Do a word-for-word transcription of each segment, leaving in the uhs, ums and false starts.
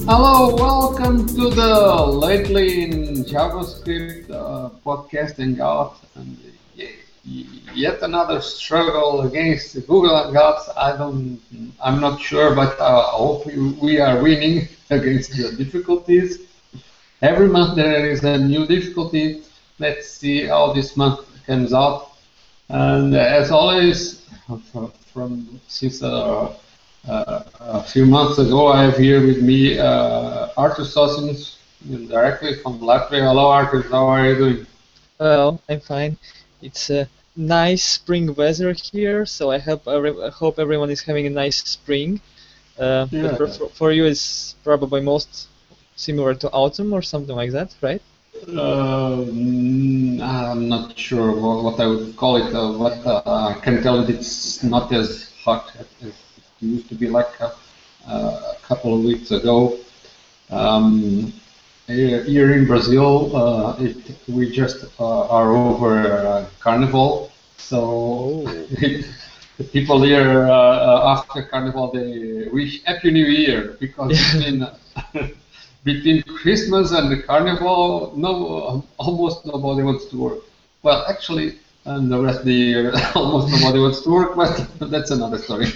Hello, welcome to the Lately in JavaScript uh, podcast Hangout, and y- y- yet another struggle against Google Hangouts. I don't, I'm not sure, but uh, I hope we we are winning against the difficulties. Every month there is a new difficulty. Let's see how this month comes out. And as always, from since uh, uh, a few months ago, I have here with me uh, Artur Sosins, directly from Latvia. Hello, Artur. How are you doing? Well, I'm fine. It's a nice spring weather here, so I hope every- I hope everyone is having a nice spring. Uh, but Yeah. for, for for you, it's probably most similar to autumn or something like that, right? Uh, mm, I'm not sure what, what I would call it, uh, but uh, I can tell that it's not as hot as it used to be like a, a couple of weeks ago. Um, here here in Brazil, uh, it, we just uh, are over uh, Carnival, so Oh. the people here uh, uh, after Carnival they wish Happy New Year because between between Christmas and the Carnival, no, almost nobody wants to work. Well, actually, and the rest of the year, almost nobody wants to work, but that's another story.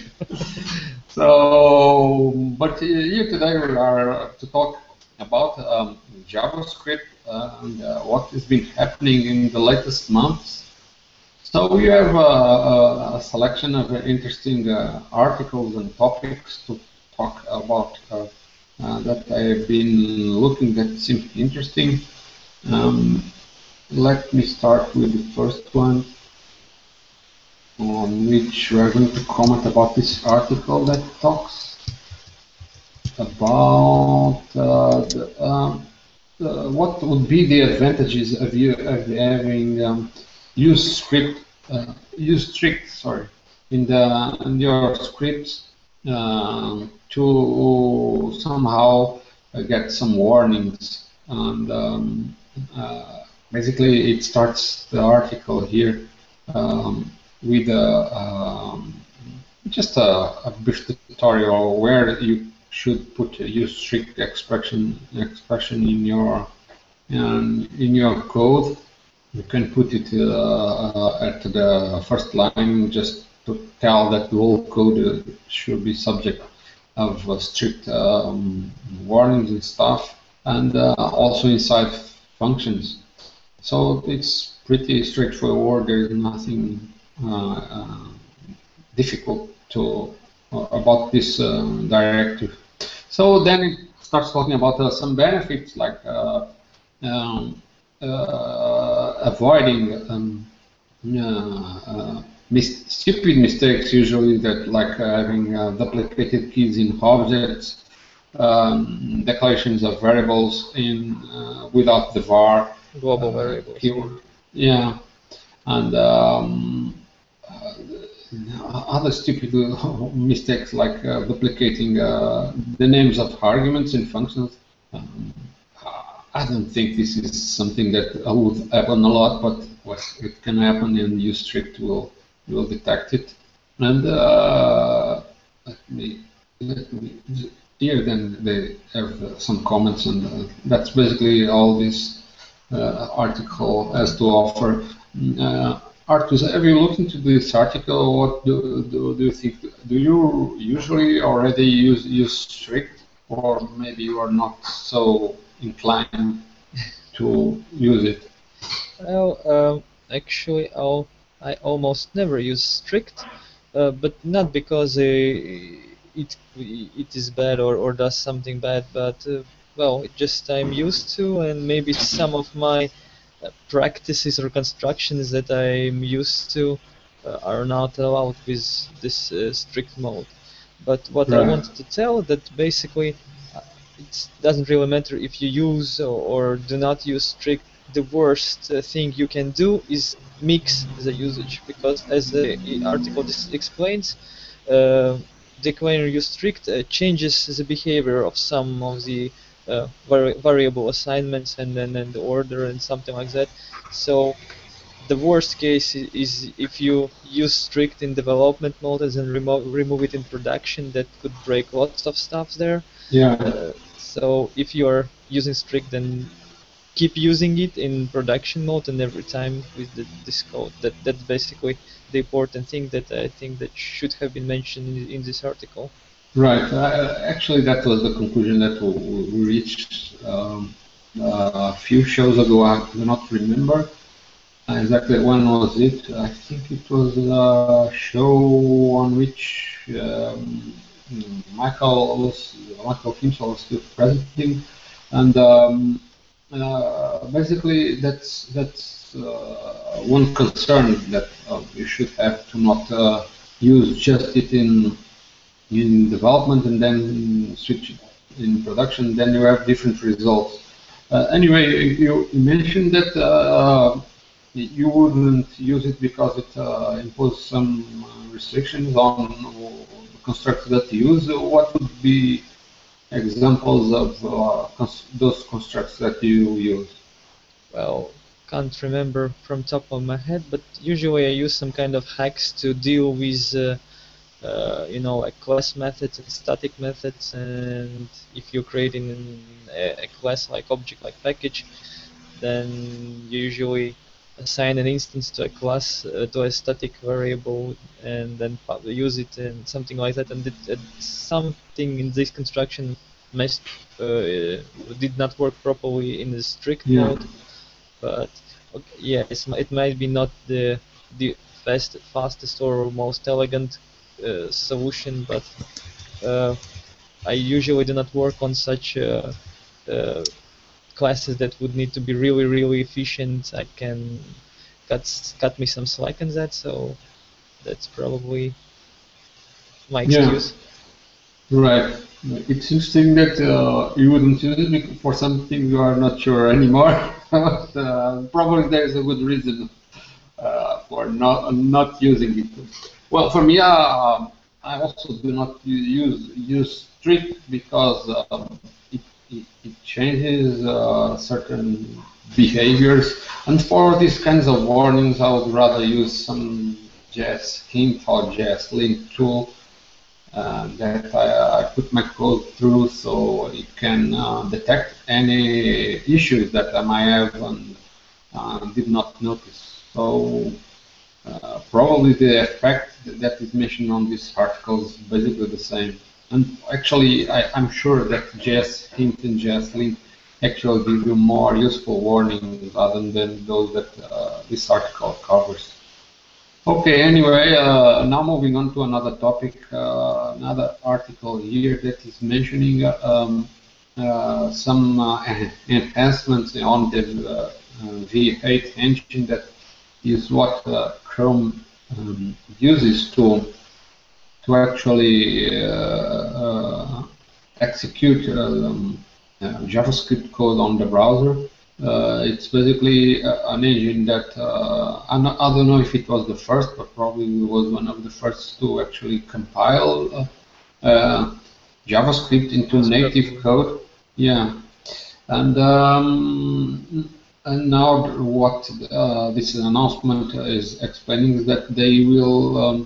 So, but here today we are to talk about um, JavaScript uh, and uh, what has been happening in the latest months. So we have uh, a, a selection of uh, interesting uh, articles and topics to talk about uh, uh, that I've been looking at seem interesting. Um, let me start with the first one, on which we are going to comment about this article that talks about uh, the, um, uh, what would be the advantages of you of having um, use script uh, use strict sorry in the in your scripts um, to somehow uh, get some warnings and um, uh, basically it starts the article here um, with a um, just a, a brief tutorial where you should put a use strict expression expression in your um, in your code. You can put it uh, uh, at the first line just to tell that the whole code uh, should be subject of uh, strict um, warnings and stuff, and uh, also inside functions. So it's pretty straightforward. There's nothing uh, uh, difficult to uh, about this um, directive. So then it starts talking about uh, some benefits like uh, um, uh, avoiding um, uh, uh, mis stupid mistakes, usually that like uh, having uh, duplicated keys in objects, um, declarations of variables in uh, without the var, Global uh, variables. keyword. Yeah, and um, other stupid mistakes like uh, duplicating uh, the names of arguments in functions. Um, I don't think this is something that would happen a lot, but well, it can happen, and ustrict will will detect it. And uh, let me let me here then they have uh, some comments, and uh, that's basically all this uh, article has to offer. Uh, Artus, have you looked into this article? What do, do, do you think? Do you usually already use use strict, or maybe you are not so inclined to use it? Well, um, actually, I'll, I almost never use strict, uh, but not because uh, it it is bad or, or does something bad, but uh, well, it just I'm used to, and maybe some of my uh, practices or constructions that I'm used to uh, are not allowed with this uh, strict mode. But what I Right. wanted to tell that basically uh, it doesn't really matter if you use or, or do not use strict. The worst uh, thing you can do is mix the usage, because as the article dis- explains, uh, declaring use strict uh, changes the behavior of some of the uh, vari- variable assignments and then and the order and something like that. So the worst case i- is if you use strict in development mode and then remo remove it in production. That could break lots of stuff there. Yeah. Uh, so if you are using strict, then keep using it in production mode and every time with the, this code. That that's basically the important thing that I think that should have been mentioned in, in this article. Right. Uh, actually, that was the conclusion that we, we reached um, uh, a few shows ago. I do not remember exactly when was it. I think it was a show on which um, Michael was Michael himself was still presenting, and um, uh, basically that's that's uh, one concern that uh, you should have to not uh, use just it in in development and then switch it in production. Then you have different results. Uh, anyway, you mentioned that uh, you wouldn't use it because it uh, imposed some uh, restrictions on the constructs that you use. What would be examples of uh, cons those constructs that you use? Well, can't remember from top of my head, but usually I use some kind of hacks to deal with uh, uh, you know, like class methods and static methods. And if you're creating a, a class like object like package, then you usually assign an instance to a class, uh, to a static variable, and then use it and something like that. And it, it, something in this construction messed, uh, did not work properly in the strict Yeah. mode. But okay, yeah, it's, it might be not the the fast, fastest or most elegant uh, solution, but uh, I usually do not work on such uh, uh, classes that would need to be really, really efficient. I can cut cut me some slack in that, so that's probably my excuse. Yeah. Right. It's interesting that uh, you wouldn't use it for something you are not sure anymore. But, uh, probably there is a good reason uh, for not not using it. Well, for me, uh, I also do not use use strict because um, it, it, it changes uh, certain behaviors. And for these kinds of warnings, I would rather use some J S hint or J S link tool uh, that I, I put my code through, so it can uh, detect any issues that I might have and uh, did not notice. So uh, probably the effect that is mentioned on this article is basically the same. And actually, I, I'm sure that J S hint and J S link actually give you more useful warnings other than those that uh, this article covers. Okay, anyway, uh, now moving on to another topic, uh, another article here that is mentioning uh, um, uh, some uh, enhancements on the uh, V eight engine that is what uh, Chrome um, uses to to actually uh, uh, execute um, uh, JavaScript code on the browser. Uh, it's basically uh, an engine that uh, I'm not, I don't know if it was the first, but probably was one of the first to actually compile uh, uh, JavaScript into That's native code. Yeah, and um, and now what uh, this announcement is explaining is that they will um,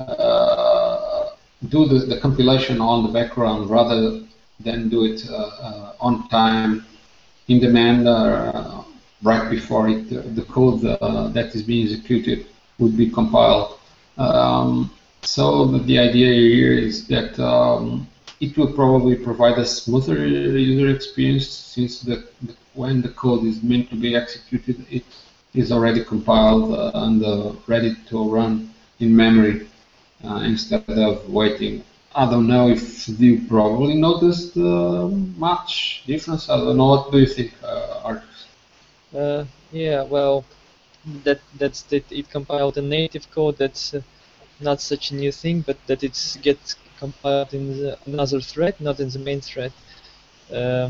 uh, do the, the compilation on the background rather than do it uh, uh, on time, in demand, uh, right before it, uh, the code uh, that is being executed would be compiled. Um, so the idea here is that um, it will probably provide a smoother user experience, since the, the, when the code is meant to be executed, it is already compiled uh, and uh, ready to run in memory uh, instead of waiting. I don't know if you probably noticed uh, much difference. I don't know. What do you think, uh, Artus? Uh, yeah, well, that that's that it compiled a native code. That's uh, not such a new thing, but that it gets compiled in the, another thread, not in the main thread. Uh,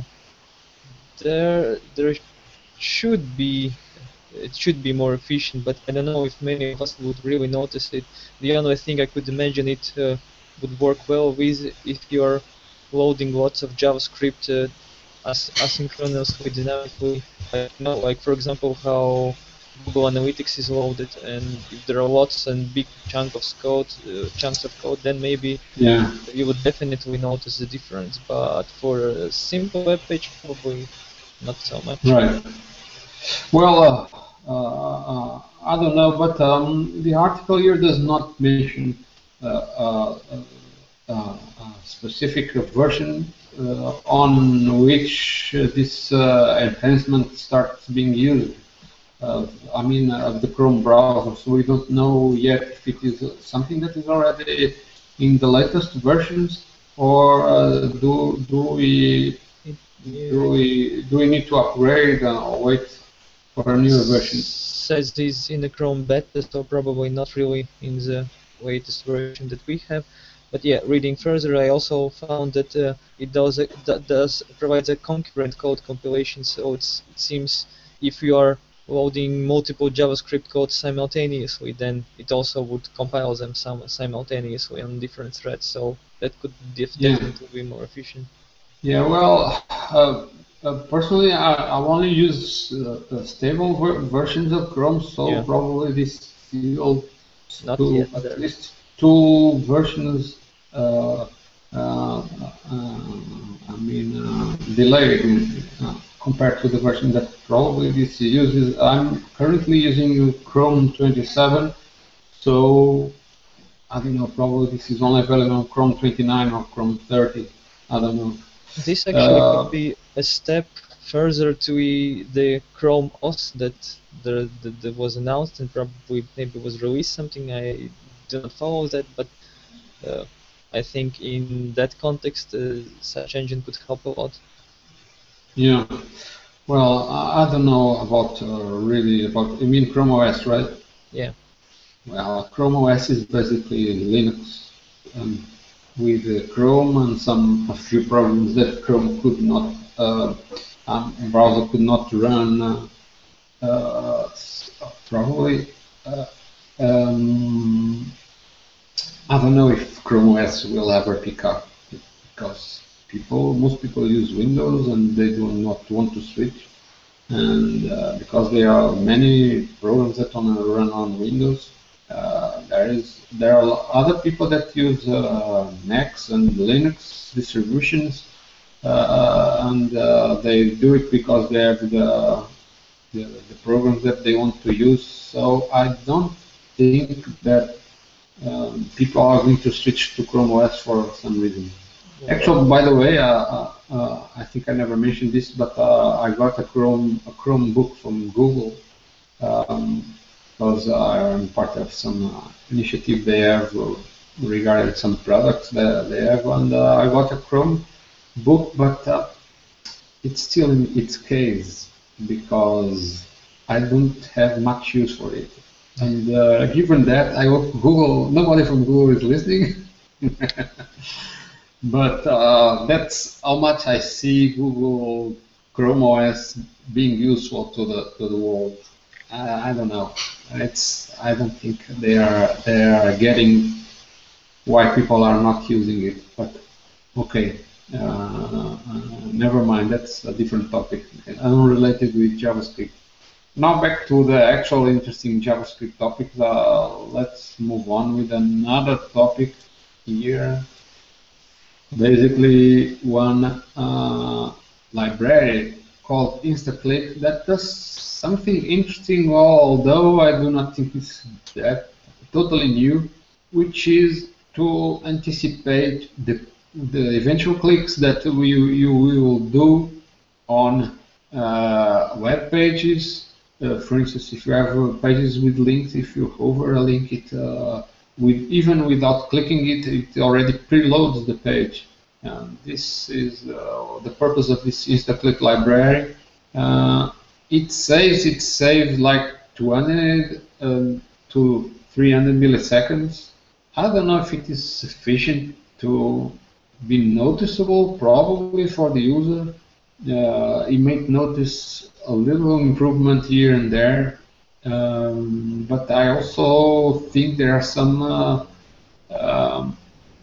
there, there should be. It should be more efficient, but I don't know if many of us would really notice it. The only thing I could imagine it uh, would work well with if you're loading lots of JavaScript uh, as asynchronously, dynamically. Like, you know, like for example, how Google Analytics is loaded, and if there are lots and big chunk of code, uh, chunks of code, then maybe Yeah. you would definitely notice the difference. But for a simple web page, probably not so much. Right. Well, uh, uh, uh, I don't know, but um, the article here does not mention uh, uh, uh, a specific version uh, on which uh, this uh, enhancement starts being used. Uh, I mean, uh, of the Chrome browser, so we don't know yet if it is something that is already in the latest versions, or uh, do do we do we do we need to upgrade or wait for a newer version? Says this in the Chrome beta, so probably not really in the latest version that we have. But yeah, reading further, I also found that uh, it does a, that does provides a concurrent code compilation. So it's, it seems if you are loading multiple JavaScript codes simultaneously, then it also would compile them some simultaneously on different threads. So that could def Yeah. definitely be more efficient. Yeah, well, uh, uh, personally, I, I only use uh, uh, stable ver versions of Chrome, so Yeah. probably this will Not do yet at there. least two versions. Uh, uh, uh, I mean, uh, delayed uh, compared to the version that probably this uses. I'm currently using Chrome twenty-seven, so I don't know. Probably this is only available on Chrome twenty-nine or Chrome thirty. I don't know. This actually Uh, could be a step further to the Chrome O S that there, that, that was announced and probably maybe was released something. I do not follow that, but uh, I think in that context, uh, such engine could help a lot. Yeah. Well, I, I don't know about uh, really about. You mean Chrome O S, right? Yeah. Well, Chrome O S is basically Linux um, with uh, Chrome and some a few programs that Chrome could not, uh, um, browser could not run. Uh, uh, probably. Uh, um, I don't know if Chrome O S will ever pick up because people, most people use Windows and they do not want to switch, and uh, because there are many programs that want to run on Windows. Uh, there is there are other people that use uh, Macs and Linux distributions, uh, and uh, they do it because they have the, the the programs that they want to use. So I don't think that um, people are going to switch to Chrome O S for some reason. Actually, by the way, uh, uh, uh, I think I never mentioned this, but uh, I got a Chrome a Chromebook from Google. Um, because I'm part of some uh, initiative they have regarding some products that they have, and uh, I got a Chrome book, but uh, it's still in its case because I don't have much use for it. And uh, given that, I hope Google, nobody from Google is listening, but uh, that's how much I see Google Chrome O S being useful to the to the world. I, I don't know. It's I don't think they are they are getting why people are not using it. But okay, uh, uh, never mind. That's a different topic, unrelated with JavaScript. Now back to the actual interesting JavaScript topic. Uh, let's move on with another topic here. Basically, one uh, library called InstaClick that does something interesting, although I do not think it's that totally new, which is to anticipate the the eventual clicks that we you will do on uh, web pages. Uh, for instance, if you have uh, pages with links, if you hover a link, it uh, with even without clicking it, it already preloads the page. And this is uh, the purpose of this InstaClick library. Uh, it says it saves like two hundred um, to three hundred milliseconds. I don't know if it is sufficient to be noticeable, probably for the user. Uh, you might notice a little improvement here and there, um, but I also think there are some uh, um,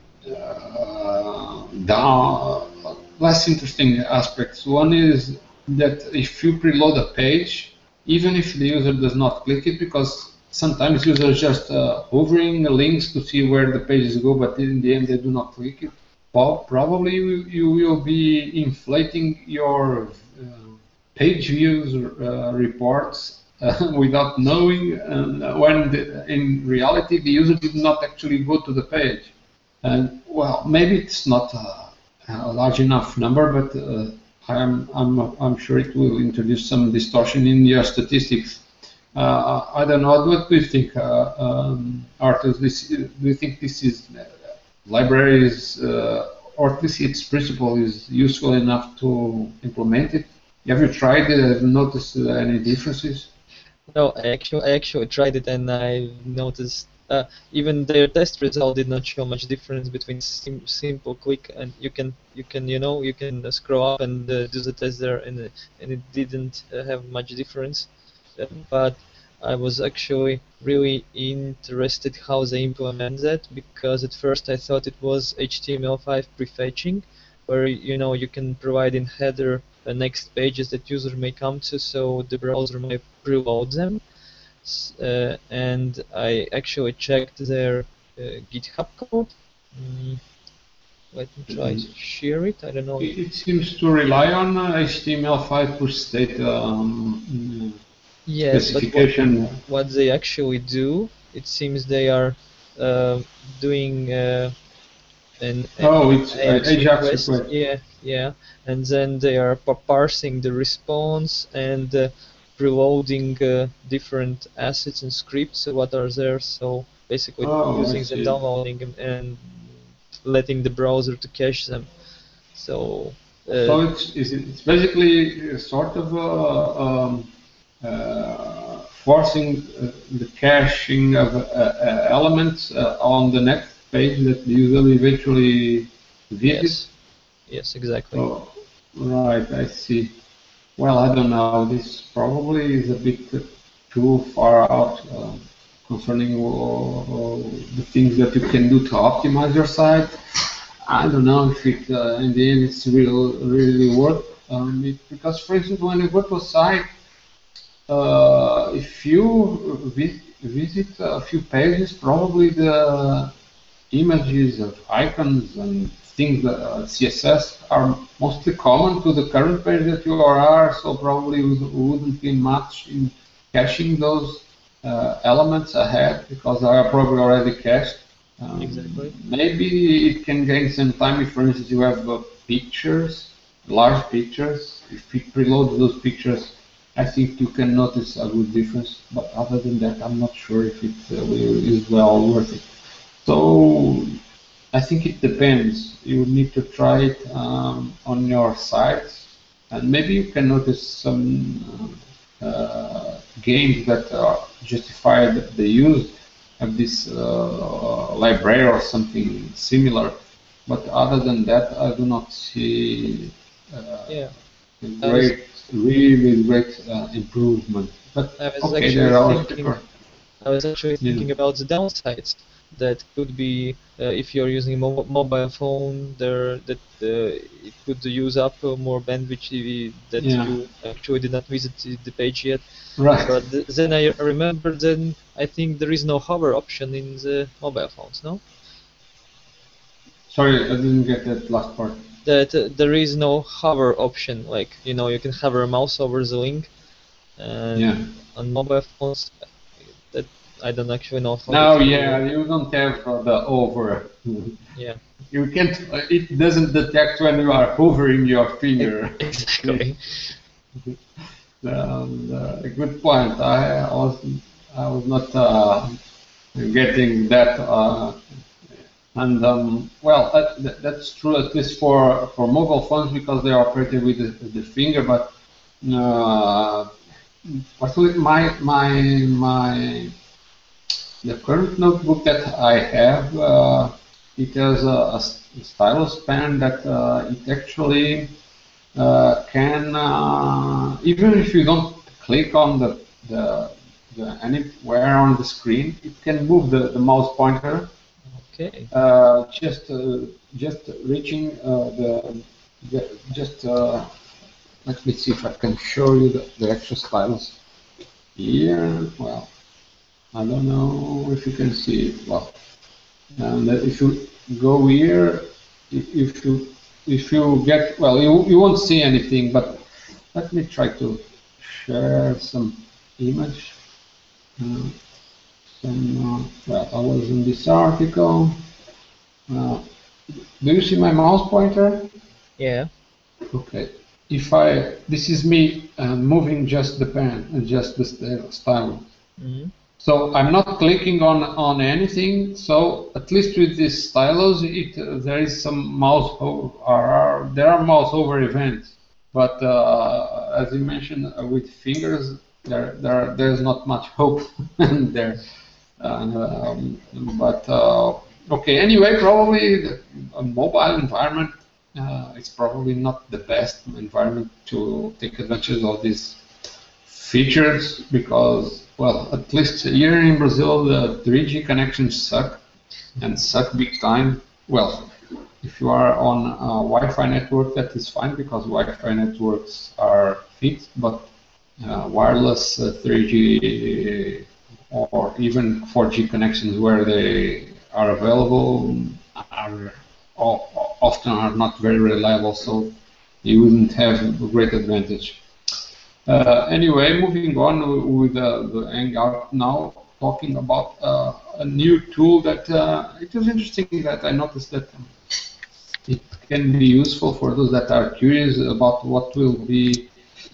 uh, down, less interesting aspects. One is that if you preload a page, even if the user does not click it, because sometimes users just uh, hovering links to see where the pages go, but in the end they do not click it. Well, probably you, you will be inflating your uh, page views uh, reports uh, without knowing, and when the, in reality the user did not actually go to the page. And well, maybe it's not a, a large enough number, but uh, I'm, I'm, I'm sure it will introduce some distortion in your statistics. Uh, I don't know, what do you think, uh, um, Arthur? This, do you think this is uh, libraries, uh, or at least its principle is useful enough to implement it? Have you tried it? Have you noticed uh, any differences? No, I actually, I actually tried it, and I noticed uh, even their test result did not show much difference between sim simple click, and you can you can you know you can scroll up and uh, do the test there, and and it didn't uh, have much difference. Uh, but I was actually really interested how they implement that, because at first I thought it was H T M L five prefetching, where you know you can provide in header the next pages that user may come to, so the browser may preload them. Uh, and I actually checked their uh, GitHub code. Mm, let me try to share it. I don't know. It, it seems to rely on uh, H T M L five push state um, yes, specification. But what, what they actually do, it seems they are uh, doing uh, an, an oh, it's Ajax, Ajax request. request. Yeah, yeah, and then they are parsing the response and uh, preloading uh, different assets and scripts what are there. So basically, oh, using them, downloading them, and letting the browser to cache them. So. Uh, so it's it's basically sort of a, um, uh, forcing uh, the caching of uh, uh, elements uh, on the next page that the user eventually visits. Yes, yes, exactly. Oh, right, I see. Well, I don't know. This probably is a bit too far out uh, concerning uh, the things that you can do to optimize your site. I don't know if it uh, in the end it's real, really worth um, it, because, for instance, when you go to a site, uh, if you vi visit a few pages, probably the images of icons and things that uh, C S S are mostly common to the current page that you are, so probably wouldn't be much in caching those uh, elements ahead, because they are probably already cached. Um, exactly. Maybe it can gain some time if, for instance, you have uh, pictures, large pictures. If it preloads those pictures, I think you can notice a good difference. But other than that, I'm not sure if it uh, is well worth it. So I think it depends. You need to try it um, on your site, and maybe you can notice some uh, gains that are justified the use of this uh, library or something similar. But other than that, I do not see uh, yeah. great, really great uh, improvement. But I was okay, actually there are thinking, I was actually thinking yeah. about the downsides. That could be uh, if you're using a mo mobile phone, there that uh, it could use up uh, more bandwidth that Yeah. you actually did not visit the page yet. Right. But th then I remember then I think there is no hover option in the mobile phones, no? Sorry, I didn't get that last part. That uh, there is no hover option, like you know you can hover a mouse over the link, and yeah. on mobile phones that I don't actually know how. No, yeah, you don't have uh, the over. Yeah. You can't. Uh, it doesn't detect when you are hovering your finger. Exactly. um, uh, good point. I was I was not uh, getting that. Uh, and um, well, uh, th that's true at least for for mobile phones, because they are operated with the, the finger. But uh, actually, my my my. The current notebook that I have, uh, it has a, a stylus pen that uh, it actually uh, can, uh, even if you don't click on the, the, the anywhere on the screen, it can move the, the mouse pointer. Okay. Uh, just uh, just reaching uh, the, the just uh, let me see if I can show you the, the actual stylus. here, well, I don't know if you can see it. Well, and if you go here, if you if you get, well, you you won't see anything. But let me try to share some image. Uh, some uh, well, I was in this article. Uh, do you see my mouse pointer? Yeah. Okay. If I, this is me uh, moving just the pen, uh, just the style. Mm-hmm. So I'm not clicking on on anything. So at least with this stylus, it uh, there is some mouse over. Are, there are mouse over events, but uh, as you mentioned, uh, with fingers, there there there's not much hope there. Um, but uh, okay. Anyway, probably the, a mobile environment. Uh, it's probably not the best environment to take advantage of these features because, well, at least here in Brazil, the three G connections suck and suck big time. Well, if you are on a Wi-Fi network, that is fine because Wi-Fi networks are fixed, but uh, wireless uh, three G or even four G connections where they are available are often are not very reliable, so you wouldn't have a great advantage. Uh, anyway, moving on with uh, the Hangout now, talking about uh, a new tool that uh, it was interesting that I noticed that um, it can be useful for those that are curious about what will be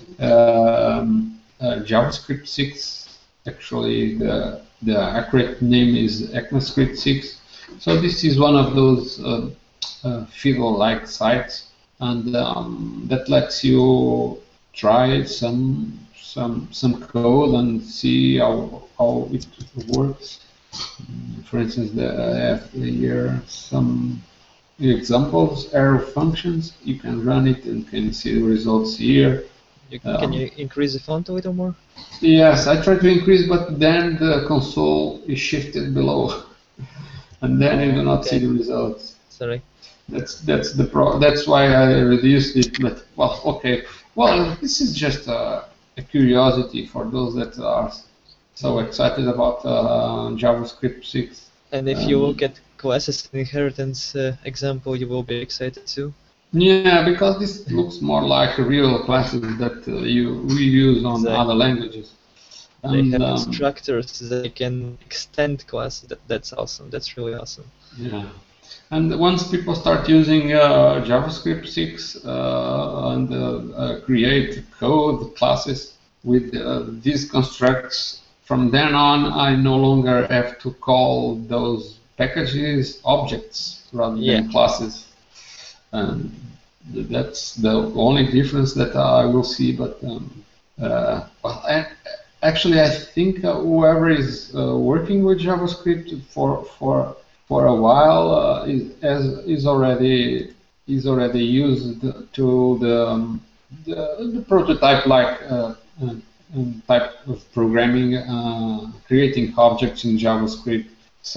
um, uh, JavaScript six. Actually, the, the accurate name is ECMAScript six. So this is one of those uh, uh, Fiddle-like sites, and um, that lets you try some some some code and see how how it works. For instance, the, I have here some examples, arrow functions. You can run it and can see the results here. You, can um, you increase the font a little more? Yes, I try to increase, but then the console is shifted below, and then you do not okay. see the results. Sorry. That's that's the pro. That's why I reduced it. But well, okay. Well, this is just a, a curiosity for those that are so excited about uh, JavaScript six. And if um, you look at classes inheritance uh, example, you will be excited too. Yeah, because this looks more like real classes that uh, you we use on exactly. other languages. And, they have um, constructors that can extend classes. That, that's awesome. That's really awesome. Yeah. And once people start using uh, JavaScript six uh, and uh, uh, create code classes with uh, these constructs, from then on I no longer have to call those packages objects rather yeah. than classes. And that's the only difference that I will see. But um, uh, well, I, actually, I think uh, whoever is uh, working with JavaScript for for for a while uh, is as is already is already used to the um, the, the prototype like uh, uh, type of programming, uh, creating objects in JavaScript.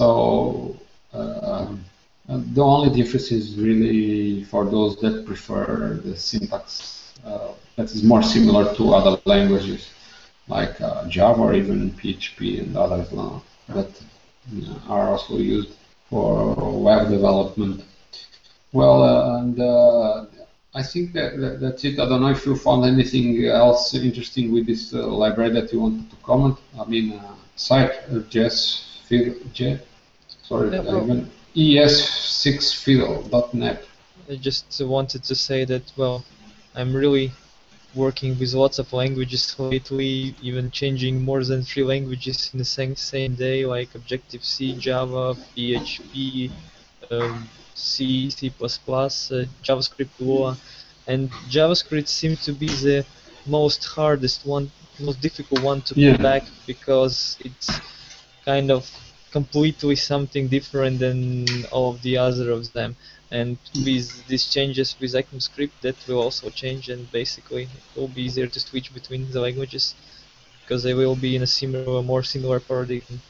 So uh, the only difference is really for those that prefer the syntax uh, that is more similar to other languages like uh, Java or even P H P and others uh, that you know, are also used for web development. Well, uh, and uh, I think that, that that's it. I don't know if you found anything else interesting with this uh, library that you wanted to comment. I mean, uh, site uh, J S, sorry, yeah, well, even E S six fiddle dot net. I just wanted to say that, well, I'm really working with lots of languages lately, even changing more than three languages in the same same day, like Objective-C, Java, P H P, um, C, C++, uh, JavaScript, Lua, and JavaScript seems to be the most hardest one, most difficult one to yeah. pull back because it's kind of completely something different than all of the other of them. And with these changes with ECMAScript, that will also change, and basically it will be easier to switch between the languages because they will be in a similar, more similar paradigm.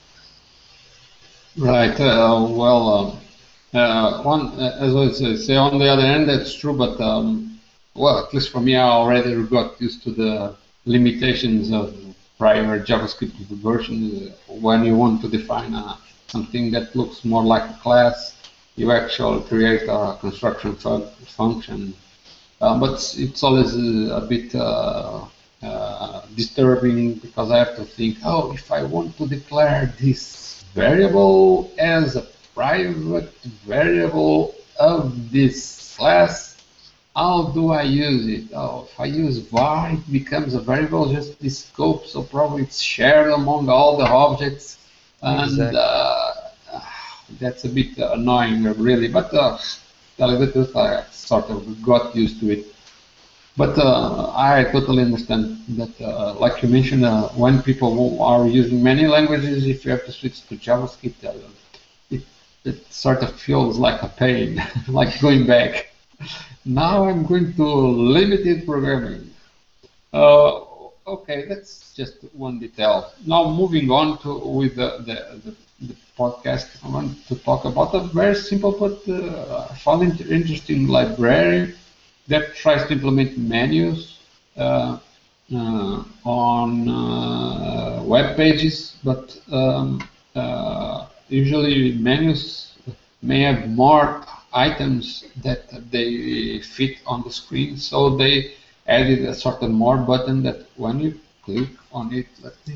Right. Uh, well, uh, uh, one as I say, on the other hand, that's true. But um, well, at least for me, I already got used to the limitations of prior JavaScript version, when you want to define a, something that looks more like a class, you actually create a construction fu function. Uh, but it's always a, a bit uh, uh, disturbing because I have to think, oh, if I want to declare this variable as a private variable of this class, how do I use it? Oh, if I use var, it becomes a variable, just the scope, so probably it's shared among all the objects, and Exactly. uh, that's a bit annoying, really. But uh, tell you the truth, I sort of got used to it. But uh, I totally understand that, uh, like you mentioned, uh, when people are using many languages, if you have to switch to JavaScript, uh, it, it sort of feels like a pain, like going back. Now I'm going to limited programming. Uh, okay, that's just one detail. Now moving on to with the, the, the, the podcast, I want to talk about a very simple but uh, I found it interesting library that tries to implement menus uh, uh, on uh, web pages, but um, uh, usually menus may have more items that they fit on the screen, so they added a sort of more button that when you click on it, let me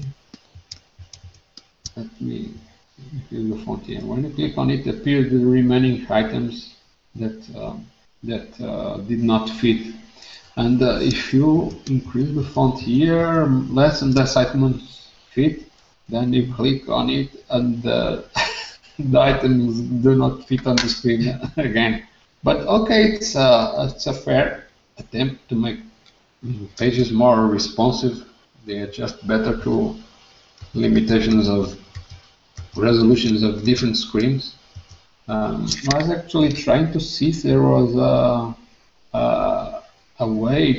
let me use the font here. When you click on it, appear the remaining items that um, that uh, did not fit. And uh, if you increase the font here, less and less items fit, then you click on it and uh, the items do not fit on the screen again. But okay, it's a, it's a fair attempt to make pages more responsive. They adjust better to limitations of resolutions of different screens. Um, I was actually trying to see if there was a, a, a way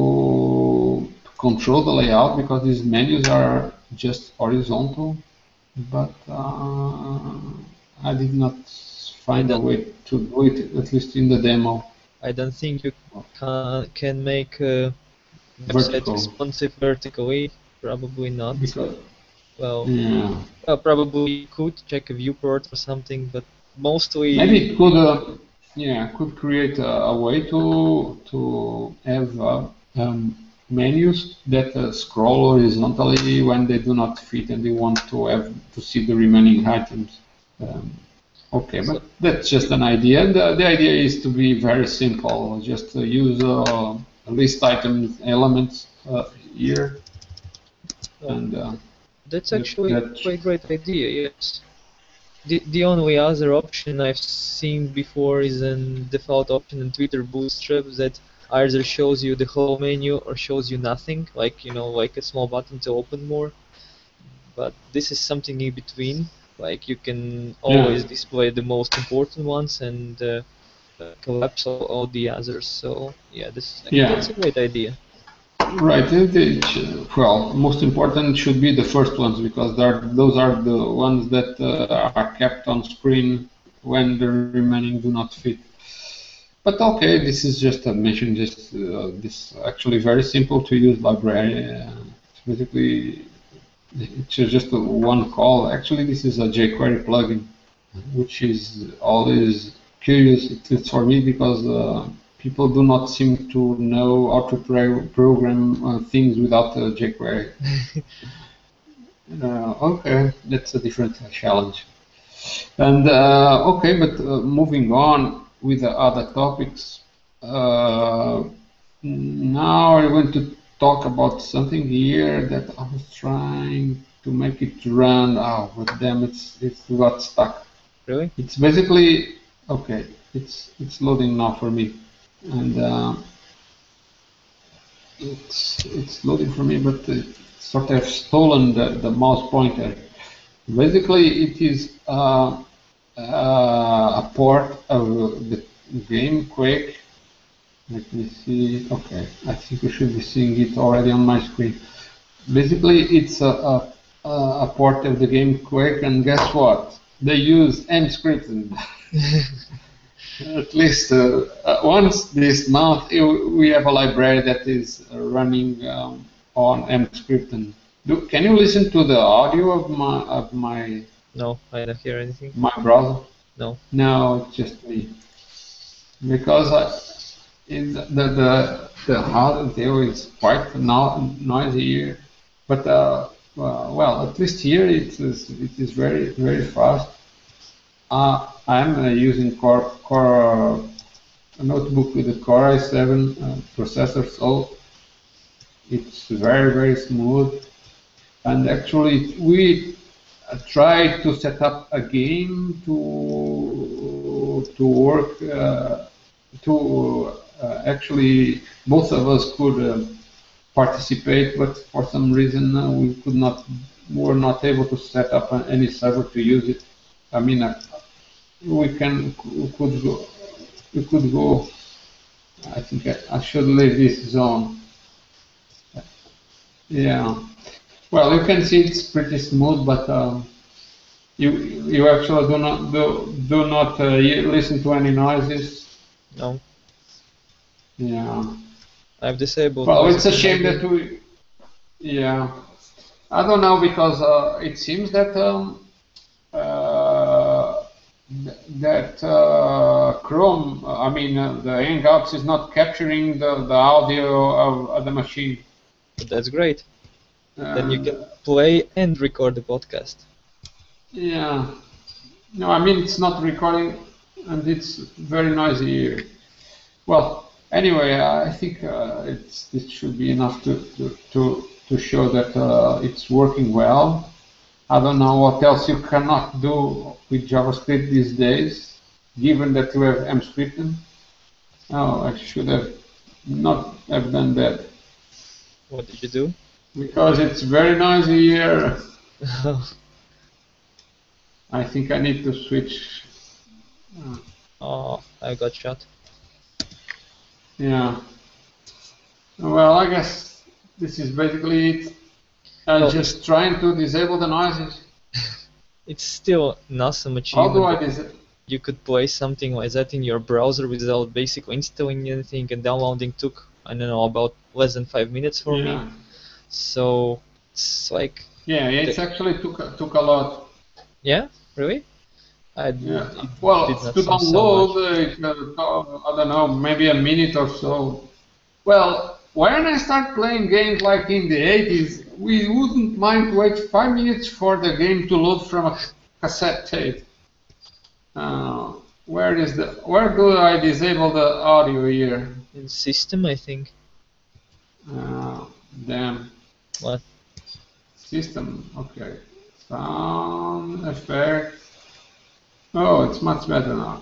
to, to control the layout, because these menus are just horizontal, but uh, I did not find a way to do it, at least in the demo. I don't think you can, can make a website Vertical. responsive vertically. Probably not. Because, well, yeah. well, probably you could check a viewport or something, but mostly maybe it could, uh, yeah, could create a, a way to to have uh, um, menus that uh, scroll horizontally when they do not fit and they want to have to see the remaining items. Um, okay, but that's just an idea. And the, the idea is to be very simple. Just uh, use uh, list items elements uh, here, oh, and uh, that's actually that, a quite great idea. Yes. The, the only other option I've seen before is a default option in Twitter Bootstrap that either shows you the whole menu or shows you nothing, like, you know, like a small button to open more. But this is something in between, like you can always yeah. display the most important ones and uh, uh, collapse all, all the others. So yeah, this Yeah. that's a great idea. Right. It, it, well, most important should be the first ones, because they're, those are the ones that uh, are kept on screen when the remaining do not fit. But okay, this is just a mention. Just uh, this actually very simple to use library. Uh, it's basically, it's just a one call. Actually, this is a jQuery plugin, which is always curious, at least for me, because uh, people do not seem to know how to program uh, things without uh, jQuery. uh, okay, that's a different challenge. And uh, okay, but uh, moving on with the other topics. Uh, now I want to talk about something here that I was trying to make it run. Oh, but damn, it's it's got stuck. Really? It's basically okay. It's it's loading now for me, and uh, it's it's loading for me, but it sort of stolen the, the mouse pointer. Basically, it is uh, uh, a port of the game Quake. Let me see. Okay, I think we should be seeing it already on my screen. Basically, it's a, a, a port of the game Quake, and guess what? They use Emscripten. At least uh, uh, once this month, we have a library that is running um, on Emscripten. Do, can you listen to the audio of my of my No, I don't hear anything. my browser? No. No, it's just me. Because I, in the the the audio is quite no, noisy here, but uh, well, well, at least here it is it is very very fast. Uh, I'm uh, using Core Core a notebook with a Core i seven uh, processor, so it's very very smooth. And actually, we uh, tried to set up a game to to work uh, to uh, actually both of us could uh, participate, but for some reason uh, we could not, were not able to set up any server to use it. I mean, uh, we can we could go we could go. I think I, I should leave this zone. Yeah. Well, you can see it's pretty smooth, but um, you you actually do not do do not uh, listen to any noises. No. Yeah. I've disabled. Well, noise it's a shame maybe. that we. Yeah. I don't know because uh, it seems that um, uh, th- that uh, Chrome, I mean uh, the Hangouts is not capturing the, the audio of, of the machine. That's great. Then you can Uh, play and record the podcast. yeah. No, I mean it's not recording, and it's very noisy here. Well, anyway, I think uh, it's this should be enough to to to, to show that uh, it's working well. I don't know what else you cannot do with JavaScript these days, given that you have Emscripten. Oh, I should have not have done that What did you do? because it's very noisy here. I think I need to switch. Uh, Oh, I got shot. yeah. Well, I guess this is basically it. I'm Well, just trying to disable the noises. it's still an awesome How do achievement. I disable? You could play something like that in your browser without basically installing anything, and downloading took, I don't know, about less than five minutes for me. Yeah. So it's like, Yeah, it's the, actually took a- took a lot. yeah, really? I Yeah. it Well, did not to seem so download, much. uh, it, uh, I don't know, maybe a minute or so. Well, when I start playing games like in the eighties, we wouldn't mind to wait five minutes for the game to load from a cassette tape. Uh, where is the? Where do I disable the audio here? In system, I think. Uh, damn. What? System. Okay. Sound effect. Oh, it's much better now.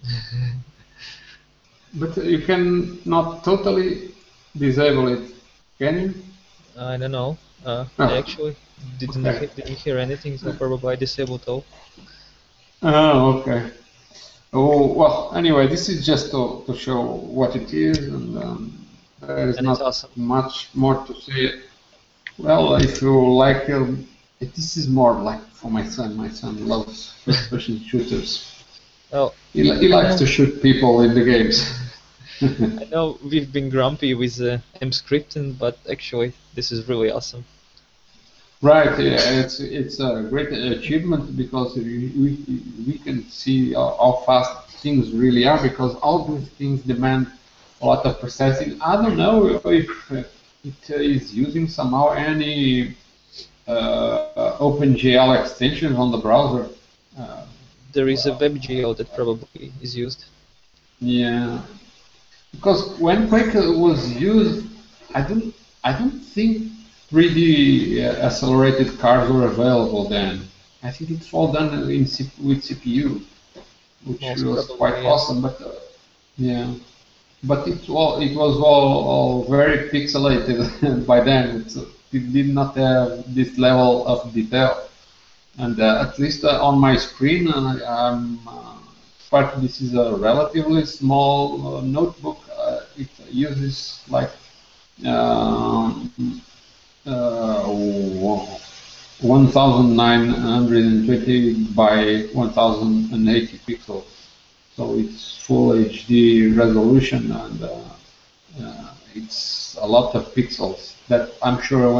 But you can not totally disable it, can you? I don't know. Uh, I Oh, actually didn't okay. he- didn't hear anything, so probably I disabled all. Oh, okay. Oh, well, anyway, this is just to, to show what it is, and um, there is And it's not awesome. much more to say. Well, if you like, um, it- this is more like for my son. My son loves first-person shooters. Well, He, li- he I likes know, to shoot people in the games. I know we've been grumpy with uh, Emscripten, but actually this is really awesome. Right, yeah, it's it's a great achievement because we, we, we can see how, how fast things really are because all these things demand a lot of processing. I don't know if uh, it is using somehow any uh, OpenGL extensions on the browser. Uh, There is a well, WebGL that probably is used. yeah, because when Quake was used, I don't I don't think three D uh, accelerated cars were available then. I think it's all done in C with C P U, which Most was probably, quite yes. awesome. But uh, yeah, but it all it was all, all very pixelated by then. It's, it did not have this level of detail. And uh, at least uh, on my screen, uh, I'm, uh, but this is a relatively small uh, notebook. Uh, it uses like um, uh, one thousand nine hundred twenty by one thousand eighty pixels. So it's full H D resolution, and uh, uh, it's a lot of pixels that I'm sure when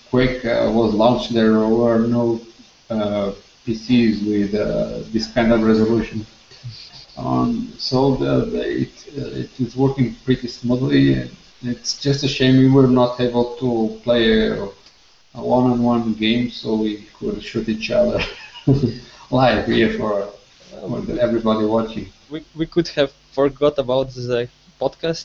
Quake uh, was launched, there were no uh, P Cs with uh, this kind of resolution. Um, so the, the, it, uh, it is working pretty smoothly. It's just a shame we were not able to play a, a one-on-one game, so we could shoot each other live here for, uh, for the- everybody watching. We we could have forgot about the podcast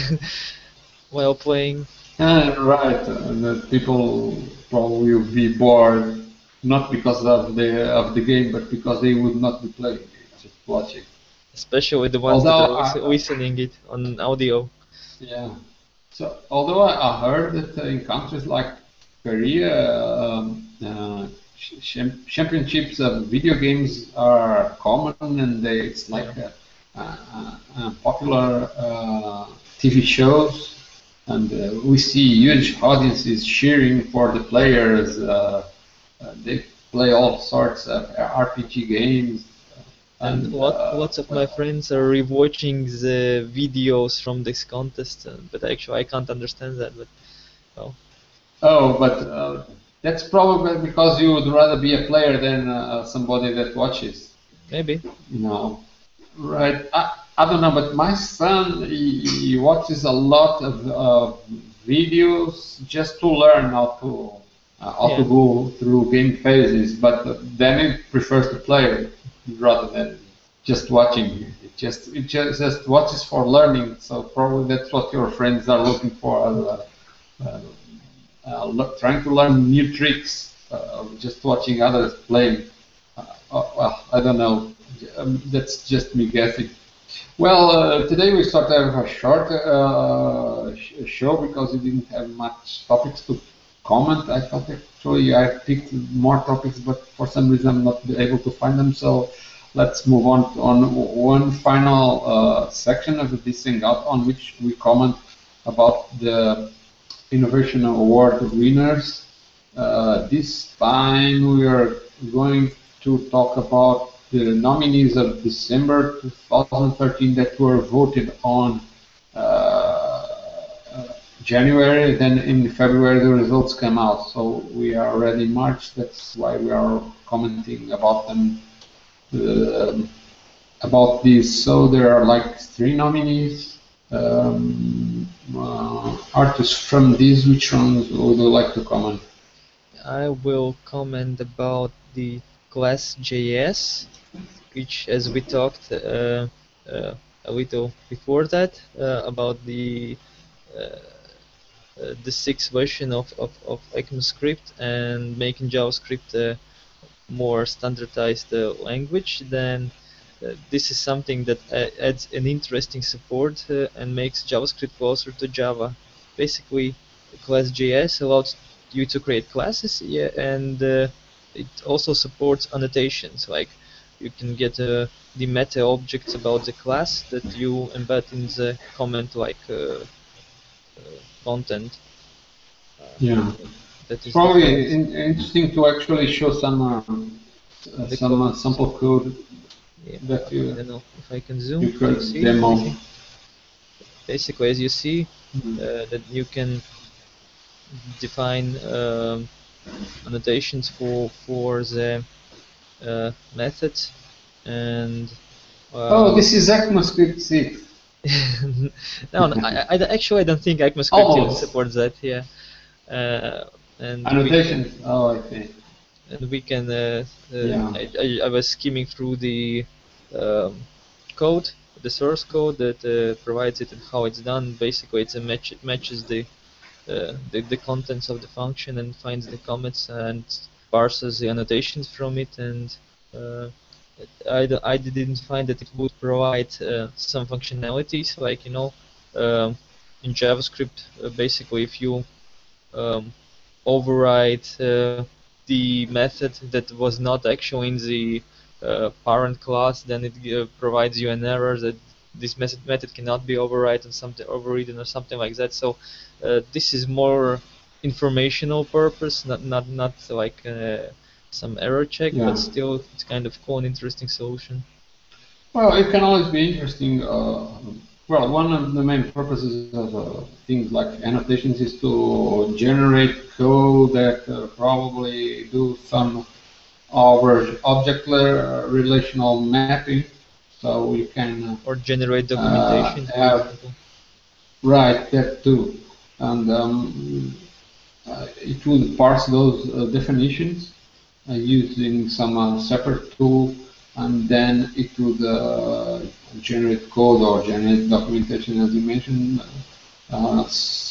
while playing. Uh, right, uh, the people probably will be bored, not because of the of the game, but because they would not be playing, just watching. Especially the ones that Although are lis- I, listening it on audio. yeah. So although I, I heard that uh, in countries like Korea, um, uh, ch- cham- championships of video games are common, and they, it's like Yeah. a, a, a popular uh, T V shows, and uh, we see huge audiences cheering for the players. Uh, uh, they play all sorts of R P G games, And and lot uh, lots of my well, friends are rewatching the videos from this contest, uh, but actually I can't understand that. But well, oh, but uh, that's probably because you would rather be a player than uh, somebody that watches. maybe. You know, right? I, I don't know, but my son he, he watches a lot of uh, videos just to learn how to uh, how to Yeah. go through game phases. But uh, then he prefers to play rather than just watching. It just it just, just watches for learning. So probably that's what your friends are looking for. Uh, uh, uh, lo- trying to learn new tricks, uh, just watching others play. Uh, oh, well, I don't know. Um, that's just me guessing. Well, uh, today we started a short uh, sh- show because we didn't have much topics to comment. I thought actually I picked more topics, but for some reason I'm not able to find them. So let's move on to, on one final uh, section of this hangout on which we comment about the Innovation Award winners. Uh, this time we are going to talk about the nominees of December two thousand thirteen that were voted on uh, uh, January. Then in February the results come out. So we are already in March. That's why we are commenting about them. Uh, about these. So there are like three nominees. Um, uh, artists from these, which ones would you like to comment? I will comment about the class J S, which, as we talked uh, uh, a little before that, uh, about the uh, uh, the sixth version of, of, of ECMAScript and making JavaScript a more standardized uh, language, then uh, this is something that uh, adds an interesting support uh, and makes JavaScript closer to Java. Basically, class J S allows you to create classes, yeah, and uh, it also supports annotations. Like you can get uh, the meta objects about the class that you embed in the comment, like uh, uh, content. Uh, Yeah, that is the probably point. in, interesting to actually show some uh, uh, The some uh, code. sample code Yeah, that I you don't know if I can zoom. you Do you could see demo. anything? Basically, as you see, Mm. uh, that you can define um, annotations for for the uh, methods, and Oh, uh, this is ECMAScript six. no, no I, I actually I don't think ECMAScript even Almost supports that here, uh, and we can annotations. Oh, I see. and we can. Uh, uh, Yeah. I, I I was skimming through the um, code, the source code that uh, provides it and how it's done. Basically, it's a match. It matches the uh, the, the contents of the function and finds the comments and parses the annotations from it. And uh, I, d- I didn't find that it would provide uh, some functionalities like, you know, um, in JavaScript, uh, basically if you um, override uh, the method that was not actually in the uh, parent class, then it uh, provides you an error that this method method cannot be overriden something overridden or something like that. So uh, this is more informational purpose, not not not like uh, some error check, but Yeah. still it's kind of cool and interesting solution. Well, it can always be interesting. Uh, Well, one of the main purposes of uh, things like annotations is to generate code that uh, probably do some over object uh, relational mapping, so you can uh, Or generate uh, documentation, for have example. right that too, and um, uh, it will parse those uh, definitions uh, using some uh, separate tool, and then it would uh, generate code or generate documentation, as you mentioned. Uh,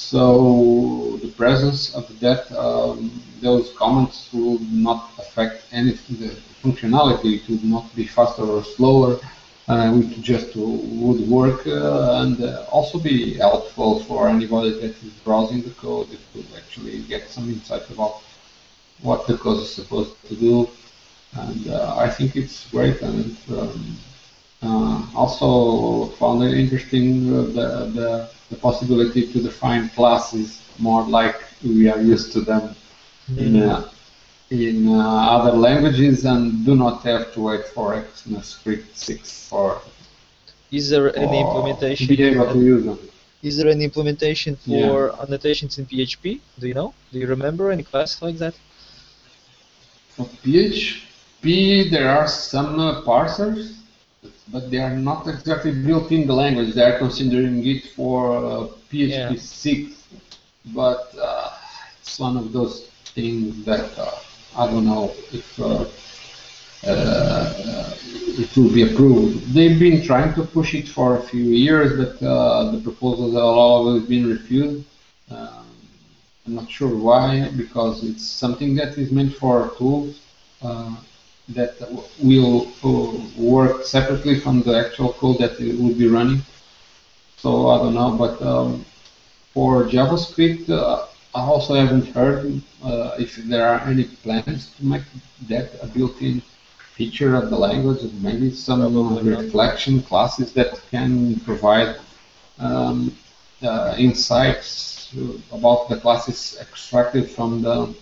so the presence of that, um, those comments will not affect anything, the functionality. It would not be faster or slower. Uh, it just would work uh, and uh, also be helpful for anybody that is browsing the code. It could actually get some insight about what the code is supposed to do. And uh, I think it's great, and um, uh, also found it interesting uh, the, the the possibility to define classes more like we are used to them mm. in uh, in uh, other languages, and do not have to wait for ECMAScript six for. Is there any implementation? Be able to use them. Is there any implementation for yeah. annotations in P H P? Do you know? Do you remember any class like that? For P H P, there are some uh, parsers, but they are not exactly built in the language. They are considering it for uh, P H P six, yeah. but uh, it's one of those things that uh, I don't know if uh, uh, it will be approved. They've been trying to push it for a few years, but uh, the proposals have always been refused. Um, I'm not sure why, because it's something that is meant for tools uh, that will uh, work separately from the actual code that it will be running. So I don't know, but um, for JavaScript, uh, I also haven't heard uh, if there are any plans to make that a built-in feature of the language. Maybe some uh, reflection classes that can provide um, uh, insights about the classes extracted from the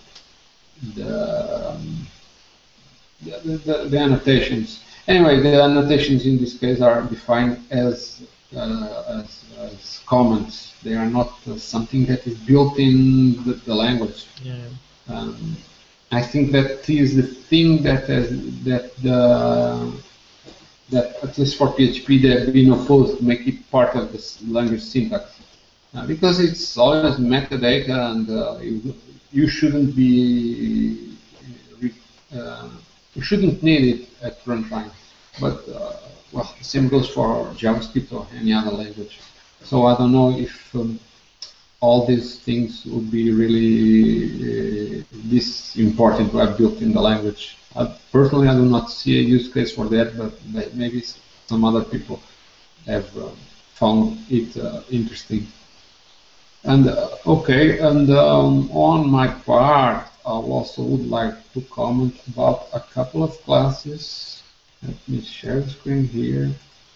the, um, the, the, the annotations. Anyway, the annotations in this case are defined as uh, as, as comments. They are not uh, something that is built in the, the language. Yeah. Um, I think that is the thing that has, that the that at least for P H P they have been opposed to make it part of this language syntax. Uh, because it's always metadata, and uh, you, you shouldn't be uh, you shouldn't need it at runtime. But uh, well, the same goes for JavaScript or any other language. So I don't know if um, all these things would be really uh, this important to have built in the language. Uh, personally, I do not see a use case for that, but maybe some other people have uh, found it uh, interesting. And uh, okay, and um, on my part, I also would like to comment about a couple of classes. Let me share the screen here.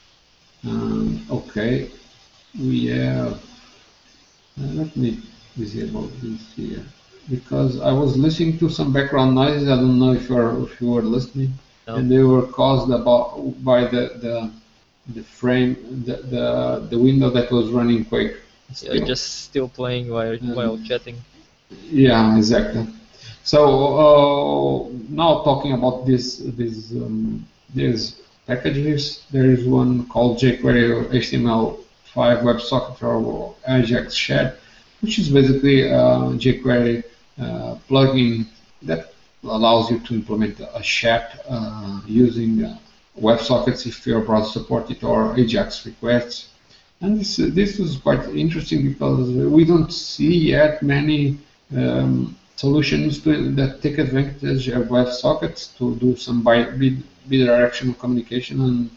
Um, okay, we have. Uh, let me disable this here, because I was listening to some background noises. I don't know if you are if you were listening, no. And they were caused about by the the the frame the the the window that was running Quake. Still. Yeah, just still playing while um, while chatting. Yeah, exactly. So uh, now talking about this these um, these packages, there is one called jQuery H T M L five WebSocket or Ajax Chat, which is basically a jQuery uh, plugin that allows you to implement a chat uh, using uh, WebSockets if your browser supports it, or Ajax requests. And this uh, this is quite interesting because we don't see yet many um, solutions to, that take advantage of WebSockets to do some bidirectional communication. And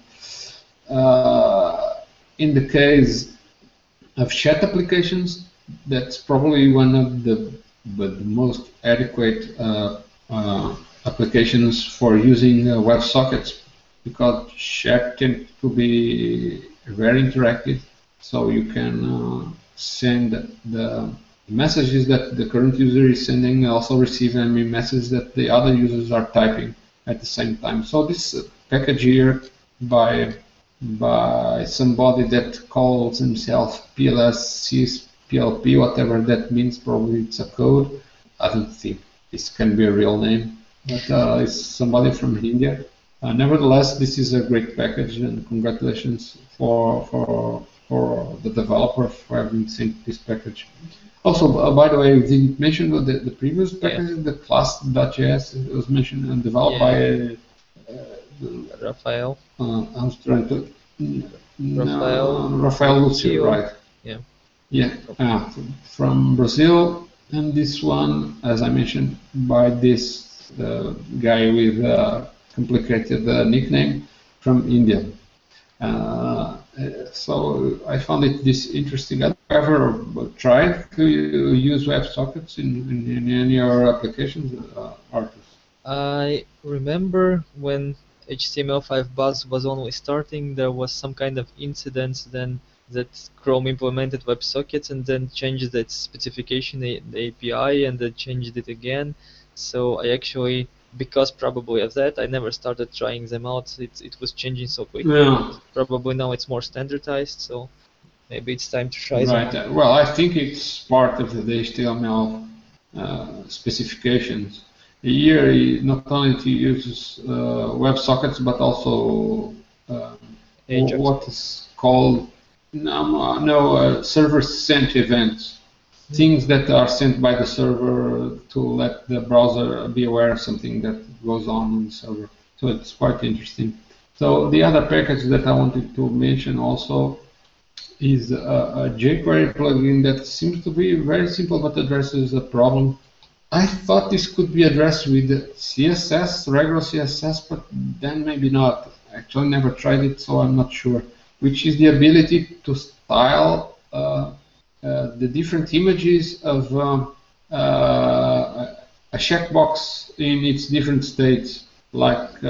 uh, in the case of chat applications, that's probably one of the, the most adequate uh, uh, applications for using uh, WebSockets, because chat tends to be very interactive. So you can uh, send the messages that the current user is sending, also receive any message that the other users are typing at the same time. So this package here by by somebody that calls himself P L S C P L P, whatever that means. Probably it's a code. I don't think this can be a real name, but uh, it's somebody from India. Uh, nevertheless, this is a great package, and congratulations for for for the developer for having sent this package. Also, uh, by the way, we didn't mention the, the previous package, yeah. the class.js was mentioned and developed yeah. by uh, Rafael. Uh, I was trying to. Rafael. No, Rafael Lucio, right? Yeah. Yeah, uh, from Brazil, and this one, as I mentioned, by this uh, guy with a complicated uh, nickname from India. Uh, so I found it this interesting. Have you ever tried to use WebSockets in, in, in your applications, uh, Arthur? I remember when H T M L five Buzz was only starting, there was some kind of incident then that Chrome implemented WebSockets and then changed its specification, the, the A P I, and then changed it again. So I actually, because probably of that, I never started trying them out. It, it was changing so quickly. Yeah. Probably now it's more standardized, so maybe it's time to try right. them. Right. Well, I think it's part of the H T M L uh, specifications. Here, not only to use uh, WebSockets, but also uh, what is called no, no uh, server-sent events, mm-hmm. things that are sent by the server to let the browser be aware of something that goes on on the server. So it's quite interesting. So the other package that I wanted to mention also is a, a jQuery plugin that seems to be very simple but addresses a problem. I thought this could be addressed with C S S, regular C S S, but then maybe not. I actually never tried it, so I'm not sure. Which is the ability to style uh, uh, the different images of um, uh, a checkbox in its different states, like uh,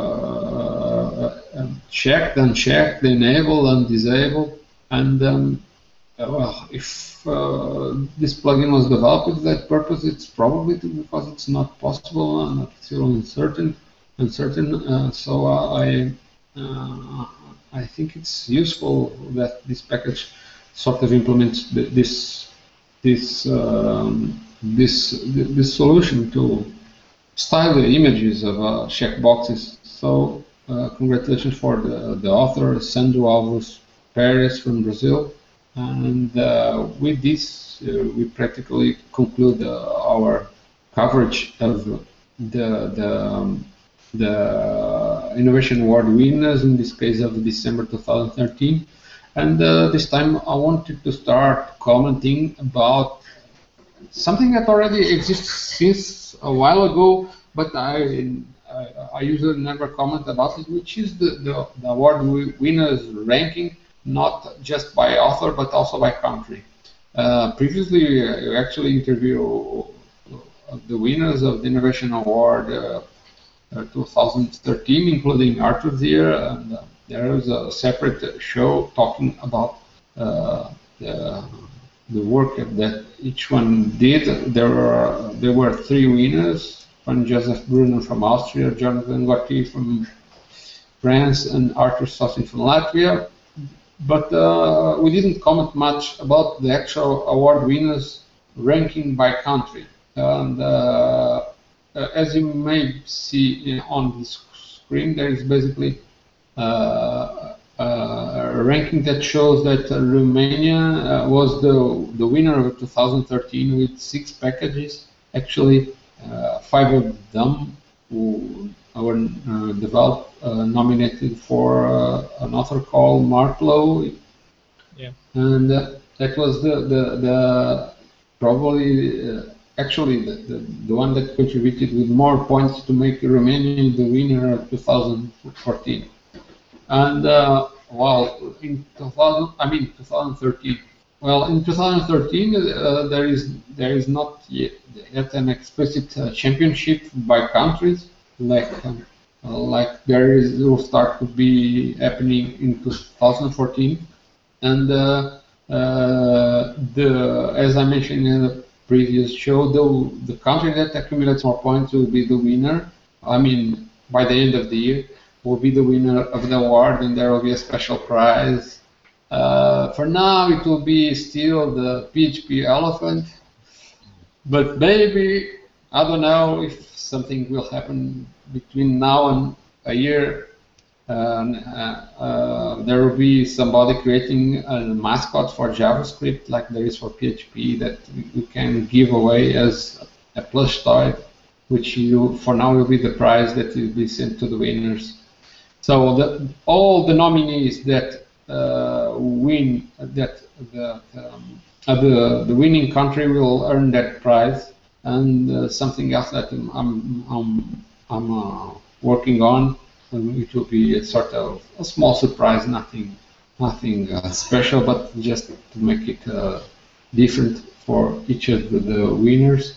uh, checked, unchecked, enabled, and disabled. And um, well, if uh, this plugin was developed with that purpose, it's probably because it's not possible and it's still uncertain. Uncertain. Uh, so uh, I. Uh, I think it's useful that this package sort of implements this this um, this this solution to style the images of uh, checkboxes. So uh, congratulations for the the author Sandro Alves Perez from Brazil. And uh, with this, uh, we practically conclude uh, our coverage of the the. Um, the Innovation Award winners, in this case of December two thousand thirteen. And uh, this time I wanted to start commenting about something that already exists since a while ago, but I, I, I usually never comment about it, which is the, the, the award winners ranking, not just by author, but also by country. Uh, previously, I actually interviewed the winners of the Innovation Award uh, Uh, two thousand thirteen, including Arthur here, and uh, there was a separate show talking about uh, the, the work that each one did. There were there were three winners: Juan Joseph Brunner from Austria, Jonathan Gauthier from France, and Arthur Sossin from Latvia. But uh, we didn't comment much about the actual award winners ranking by country. And uh, Uh, as you may see on the screen, there is basically uh, uh, a ranking that shows that uh, Romania uh, was the, the winner of two thousand thirteen with six packages. Actually, uh, five of them who were uh, developed, uh, nominated for uh, an author called Mark Lowe. Yeah. And uh, that was the, the, the probably uh, Actually, the, the, the one that contributed with more points to make Romania the winner of two thousand fourteen. And uh, well, in two thousand, I mean two thousand thirteen. Well, in two thousand thirteen, uh, there is there is not yet, yet an explicit uh, championship by countries like um, uh, like there is will start to be happening in two thousand fourteen. And uh, uh, the as I mentioned in the previous show, the, the country that accumulates more points will be the winner. I mean, by the end of the year, will be the winner of the award, and there will be a special prize. Uh, for now, it will be still the P H P Elephant, but maybe, I don't know if something will happen between now and a year. Uh, uh, there will be somebody creating a mascot for JavaScript like there is for P H P that you can give away as a plush toy, which you, for now, will be the prize that will be sent to the winners. So the, all the nominees that uh, win, that the, um, uh, the the winning country will earn that prize, and uh, something else that I'm I'm I'm uh, working on. And it will be a sort of a small surprise, nothing, nothing uh, special, but just to make it uh, different for each of the, the winners,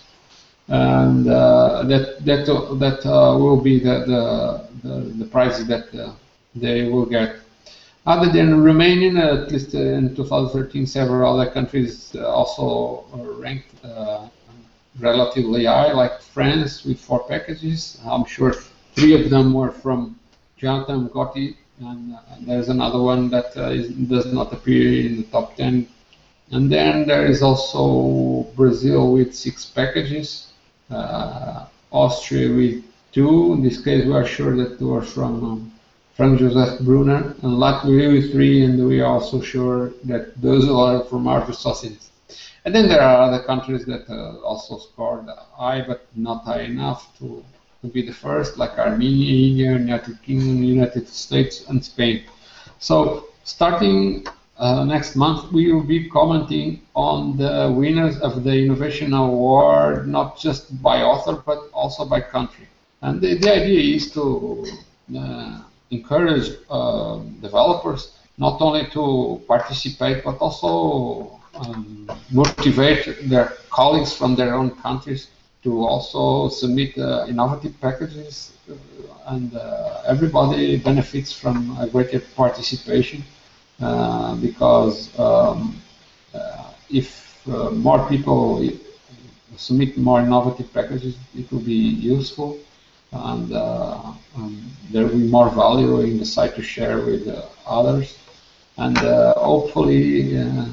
and uh, that that uh, that uh, will be the the, the, the prizes that uh, they will get. Other than Romania, at least in two thousand thirteen, several other countries also ranked uh, relatively high, like France with four packages. I'm sure three of them were from Jonathan Gotti, and uh, there's another one that uh, is, does not appear in the top ten. And then there is also Brazil with six packages, uh, Austria with two. In this case, we are sure that they were from um, Frank Joseph Brunner, and Latvia with three, and we are also sure that those are from Arthur Sosins. And then there are other countries that uh, also scored high, but not high enough to to be the first, like Armenia, India, United Kingdom, United States, and Spain. So starting uh, next month, we will be commenting on the winners of the Innovation Award, not just by author, but also by country. And the, the idea is to uh, encourage uh, developers not only to participate, but also um, motivate their colleagues from their own countries to also submit uh, innovative packages, uh, and uh, everybody benefits from a greater participation, uh, because um, uh, if uh, more people submit more innovative packages, it will be useful, and uh, um, there will be more value in the site to share with uh, others, and uh, hopefully uh,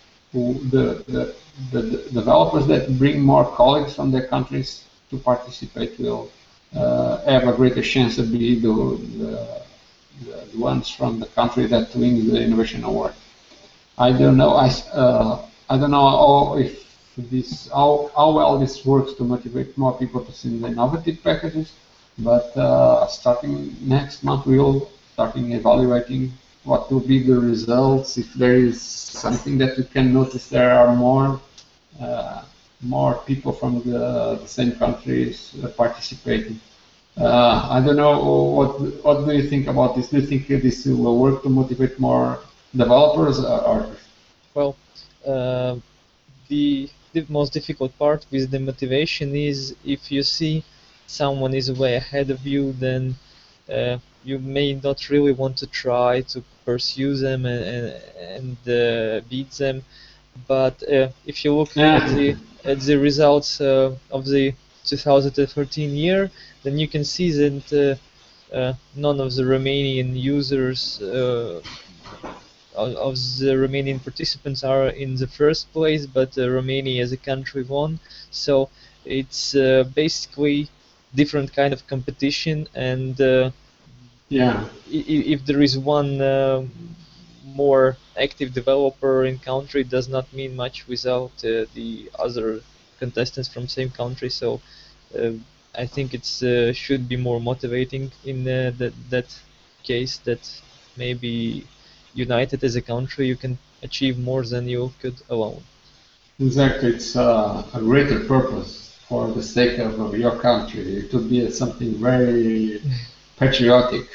the, the The, the developers that bring more colleagues from their countries to participate will uh, have a greater chance of being the, the, the ones from the country that wins the Innovation Award. I don't know. I, uh, I don't know how, if this how, how well this works to motivate more people to send the innovative packages, but uh, starting next month we will starting evaluating what will be the results. If there is something that you can notice, there are more uh, more people from the, the same countries uh, participating. Uh, I don't know, what what do you think about this? Do you think this will work to motivate more developers, or? Well, uh, the, the most difficult part with the motivation is if you see someone is way ahead of you, then uh, you may not really want to try to pursue them and, and, and uh, beat them. But uh, if you look Yeah. at the at the results uh, of the two thousand thirteen year, then you can see that uh, uh, none of the Romanian users uh, of the Romanian participants are in the first place, but uh, Romania as a country won. So it's uh, basically different kind of competition, and uh, Yeah. if there is one uh, more active developer in country, it does not mean much without uh, the other contestants from same country. So uh, I think it's uh, should be more motivating in uh, that that case, that maybe united as a country you can achieve more than you could alone. Exactly, it's uh, a greater purpose for the sake of, of your country. It would be something very patriotic.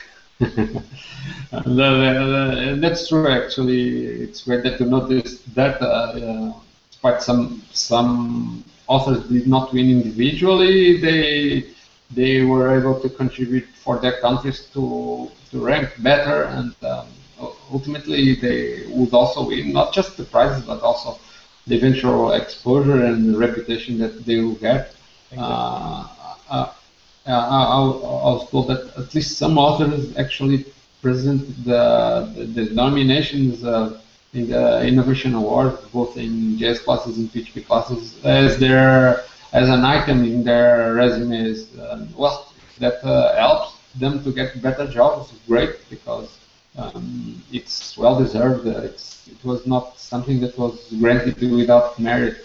and, uh, and that's true, actually. It's great that you noticed that. Uh, uh, despite some some authors did not win individually, they they were able to contribute for their countries to to rank better, and um, ultimately they would also win not just the prizes but also the eventual exposure and the reputation that they will get. Exactly. Uh, uh, uh, I, I was told that at least some authors actually present the, the, the nominations uh, in the Innovation Award, both in J S classes and P H P classes, as their as an item in their resumes. Uh, well, that uh, helps them to get better jobs. Great, because um, it's well deserved. Uh, it's it was not something that was granted without merit.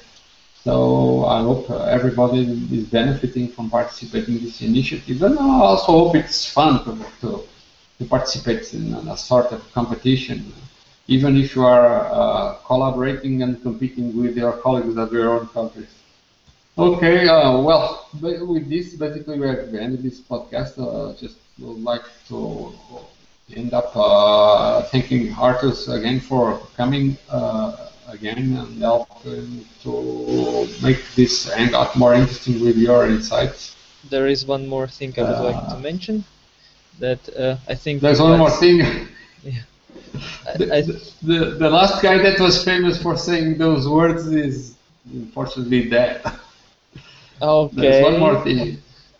So I hope uh, everybody is benefiting from participating in this initiative, and I also hope it's fun to, to, to participate in a sort of competition, even if you are uh, collaborating and competing with your colleagues of your own countries. Okay, uh, well, with this, basically we have ended this podcast. Uh, just would like to end up uh, thanking Artus again for coming uh, again and helping to make this hangout more interesting with your insights. There is one more thing I would uh, like to mention. That uh, I think there's one more thing. Yeah. the, I, the, the last guy that was famous for saying those words is unfortunately dead. Okay. There's one more thing.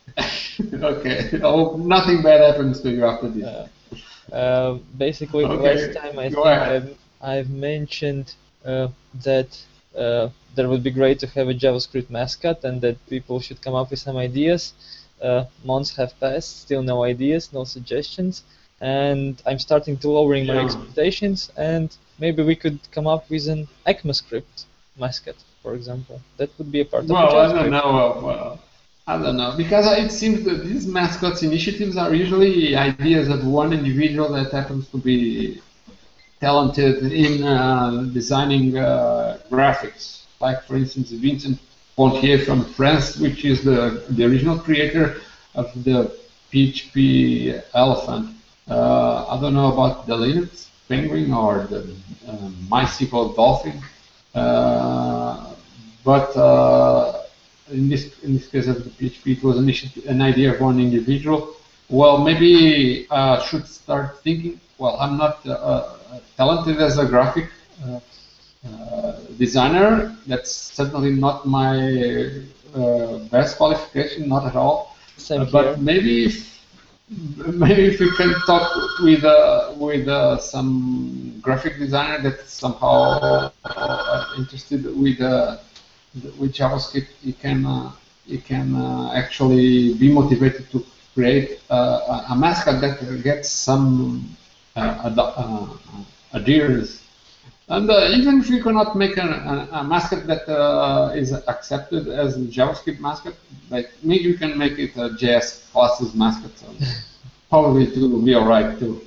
Okay. I hope nothing bad happens to you after this. Uh, uh, basically, okay. last time I Go think ahead. I've, I've mentioned uh, that uh, there would be great to have a JavaScript mascot and that people should come up with some ideas. Uh, months have passed, still no ideas, no suggestions, and I'm starting to lowering my Yeah. expectations, and maybe we could come up with an ECMAScript mascot, for example. That would be a part well, of the I JavaScript. don't know. Well, I don't know, because it seems that these mascots initiatives are usually ideas of one individual that happens to be talented in uh, designing uh, graphics. Like, for instance, Vincent Pontier from France, which is the, the original creator of the P H P Elephant. Uh, I don't know about the Linux Penguin or the uh, MySQL Dolphin, uh, but uh, in this in this case of the P H P, it was an, an idea of one individual. Well, maybe I uh, should start thinking. Well, I'm not uh, uh, talented as a graphic uh, uh, designer. That's certainly not my uh, best qualification, not at all. Same uh, here. But maybe, if, maybe if you can talk with uh, with uh, some graphic designer that's somehow uh, interested with uh, with JavaScript, you can uh, you can uh, actually be motivated to create uh, a mascot that gets some uh, uh, adherence. And uh, even if you cannot make a, a, a mascot that uh, is accepted as a JavaScript mascot, like maybe you can make it a J S classes mascot. So probably it will be all right too.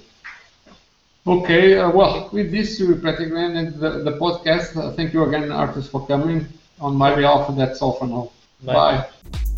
Okay, uh, well, with this we practically ended the, the podcast. Uh, thank you again, Artus, for coming. On my behalf, that's all for now. Bye. Bye.